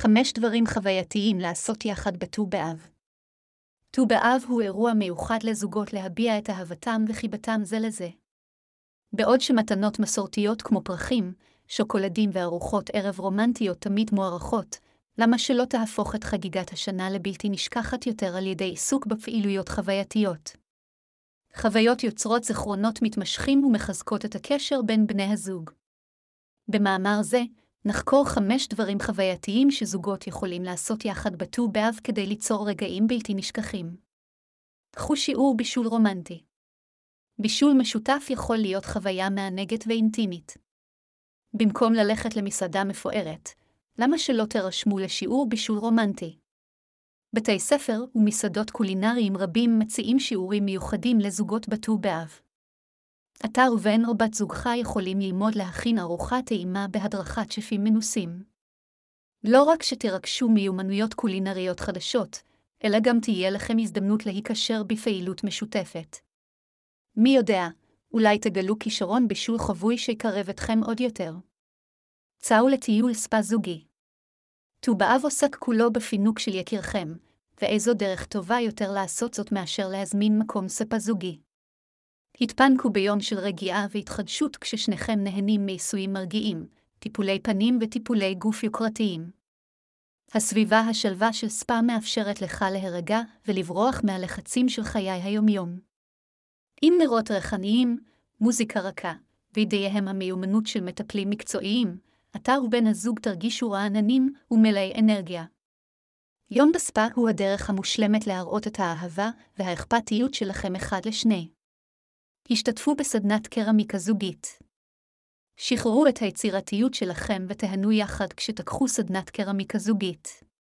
5 דברים חווייתיים לעשות יחד בט"ו באב. ט"ו באב הוא אירוע מיוחד לזוגות להביע את אהבתם וחיבתם זה לזה. בעוד שמתנות מסורתיות כמו פרחים, שוקולדים וארוחות ערב רומנטיות תמיד מוערכות, למה שלא תהפוך את חגיגת השנה לבלתי נשכחת יותר על ידי עיסוק בפעילויות חווייתיות. חוויות יוצרות זיכרונות מתמשכים ומחזקות את הקשר בין בני הזוג. במאמר זה, נחקור 5 דברים חווייתיים שזוגות יכולים לעשות יחד בט"ו באב כדי ליצור רגעים בלתי נשכחים. קחו שיעור בישול רומנטי. בישול משותף יכול להיות חוויה מענגת ואינטימית. במקום ללכת למסעדה מפוארת, למה שלא תרשמו לשיעור בישול רומנטי? בתי ספר ומסעדות קולינריים רבים מציעים שיעורים מיוחדים לזוגות בט"ו באב. אתה ובן או בת זוגך יכולים ללמוד להכין ארוחה טעימה בהדרכת שפים מנוסים. לא רק שתרגשו מיומנויות קולינריות חדשות, אלא גם תהיה לכם הזדמנות להיקשר בפעילות משותפת. מי יודע, אולי תגלו כישרון בישול חבוי שיקרב אתכם עוד יותר. צאו לטיול ספה זוגי. ט"ו באב עוסק כולו בפינוק של יקירכם, ואיזו דרך טובה יותר לעשות זאת מאשר להזמין מקום ספה זוגי. התפנקו ביום של רגיעה והתחדשות כששניכם נהנים מעיסויים מרגיעים, טיפולי פנים וטיפולי גוף יוקרתיים. הסביבה השלווה של ספה מאפשרת לך להירגע ולברוח מהלחצים של חיי היומיום. עם נרות ריחניים, מוזיקה רכה, וידיהם המיומנות של מטפלים מקצועיים, אתה ובן הזוג תרגישו רעננים ומלאי אנרגיה. יום בספה הוא הדרך המושלמת להראות את האהבה והאכפתיות שלכם אחד לשני. השתתפו בסדנת קרמיקה זוגית. שחררו את היצירתיות שלכם ותהנו יחד כשתקחו סדנת קרמיקה זוגית.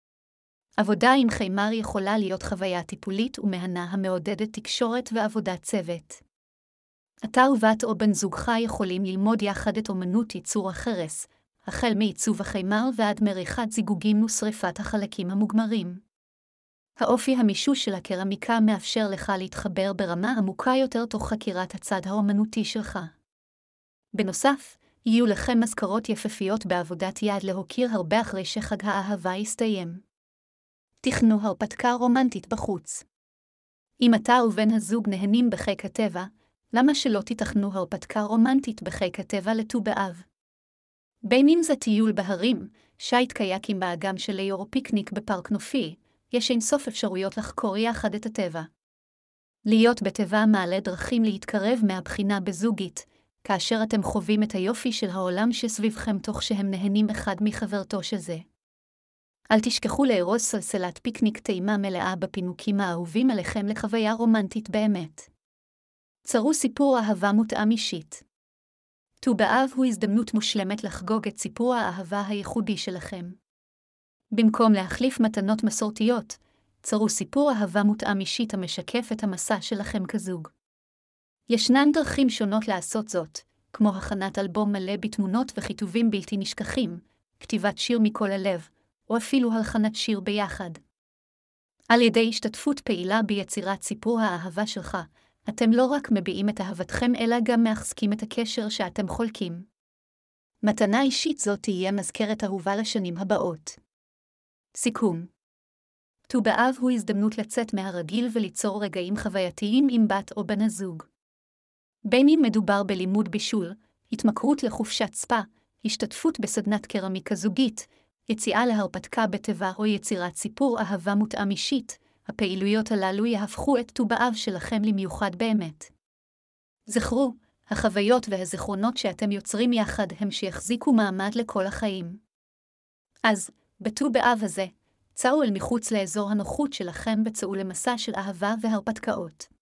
עבודה עם חיימר יכולה להיות חוויה טיפולית ומהנה המעודדת תקשורת ועבודת צוות. אתה ובת או בן זוגך יכולים ללמוד יחד את אומנות ייצור החרס, החל מעיצוב החיימר ועד מריחת זיגוגים ושריפת החלקים המוגמרים. האופי המישוש של הקרמיקה מאפשר לך להתחבר ברמה עמוקה יותר תוך חקירת הצד האומנותי שלך. בנוסף, יהיו לכם מזכרות יפהפיות בעבודת יד להוקיר הרבה אחרי שחג האהבה יסתיים. תכנו הרפתקה רומנטית בחוץ. אם אתה ובן הזוג נהנים בחיק הטבע, למה שלא תתכנו הרפתקה רומנטית בחיק הטבע לט"ו באב? בין אם זה טיול בהרים, שייט קייקים באגם של ליאור או פיקניק בפארק נופי, יש אינסוף אפשרויות לחקור יחד את הטבע. להיות בטבע מעלה דרכים להתקרב מהבחינה בזוגית, כאשר אתם חווים את היופי של העולם שסביבכם תוך שהם נהנים אחד מחברתו של זה. אל תשכחו לארוז סלסלת פיקניק טעימה מלאה בפינוקים האהובים עליכם לחוויה רומנטית באמת. צרו סיפור אהבה מותאם אישית. ט"ו באב הוא הזדמנות מושלמת לחגוג את סיפור האהבה הייחודי שלכם. במקום להחליף מתנות מסורתיות, צרו סיפור אהבה מותאם אישית המשקף את המסע שלכם כזוג. ישנן דרכים שונות לעשות זאת, כמו הכנת אלבום מלא בתמונות וכיתובים בלתי נשכחים, כתיבת שיר מכל הלב, או אפילו הלחנת שיר ביחד. על ידי השתתפות פעילה ביצירת סיפור האהבה שלך, אתם לא רק מביעים את אהבתכם אלא גם מחזקים את הקשר שאתם חולקים. מתנה אישית זאת תהיה מזכרת אהובה לשנים הבאות. סיכום. ט"ו באב הוא הזדמנות לצאת מהרגיל וליצור רגעים חווייתיים עם בת או בן הזוג. בין אם מדובר בלימוד בישול, התמכרות לחופשת ספה, השתתפות בסדנת קרמיקה זוגית, יציאה להרפתקה בטבע או יצירת סיפור אהבה מותאם אישית, הפעילויות הללו יהפכו את ט"ו באב שלכם למיוחד באמת. זכרו, החוויות והזיכרונות שאתם יוצרים יחד הם שיחזיקו מעמד לכל החיים. אז, בט"ו באב הזה, צאו אל מחוץ לאזור הנוחות שלכם וצאו למסע של אהבה והרפתקאות.